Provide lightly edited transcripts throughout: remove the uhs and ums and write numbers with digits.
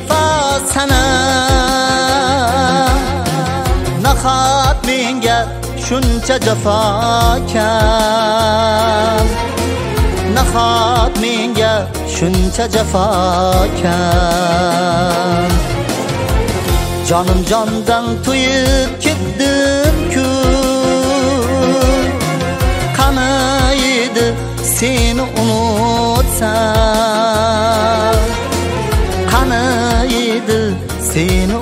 jafo sana nahot menga shuncha jafokam nahot menga shuncha jafokam jonim jondan to'yib ketdim-ku qani edi seni unutsam qani edi seni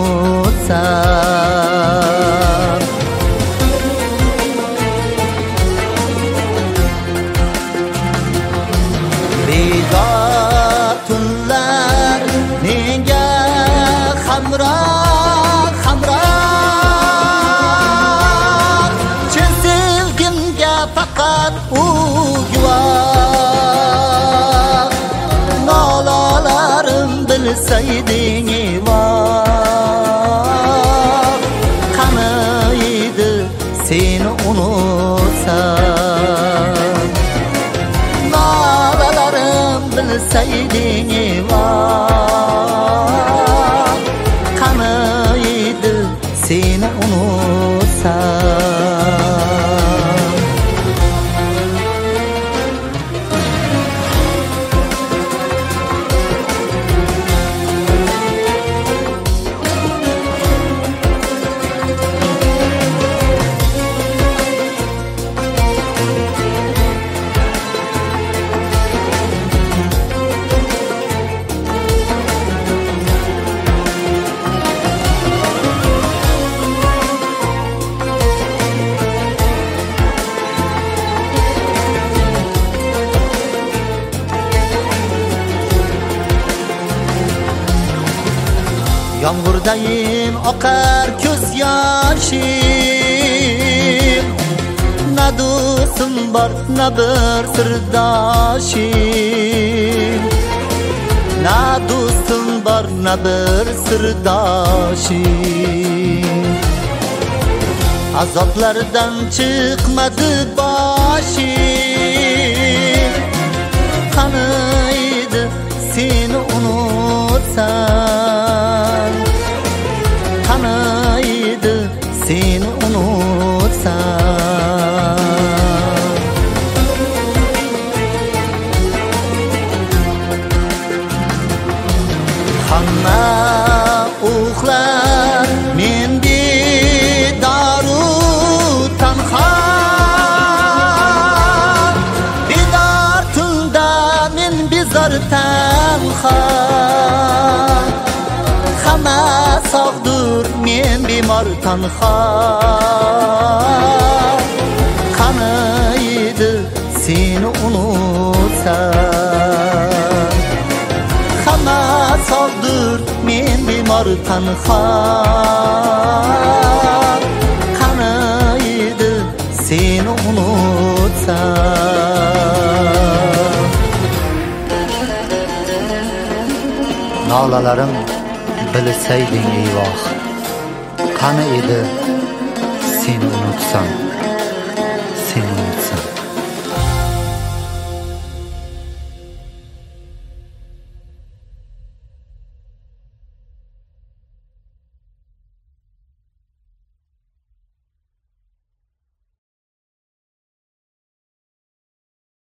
unutsam bedor tunlar menga hamroh hamroh chin sevgimga faqat u guvoh nolalarim bilsayding evoh qani edi seni unutsam nolalarim bilsayding evoh qani edi seni unutsam yomg'irdayin oqar ko'z yoshim na do'stim bor na bir sirdoshim na do'stim bor na bir sirdoshim azoblardan chiqmadi boshim qani edi seni unutsam qani edi seni unutsam hamma uxlar men bedoru tanho bedor tunda men bezor tanho hamma sog'dur men bemor tanho qani edi seni unutsam hamma sog'dur men bemor tanho qani edi seni unutsam nolalarim bilsayding eyvoh qani edi seni unutsam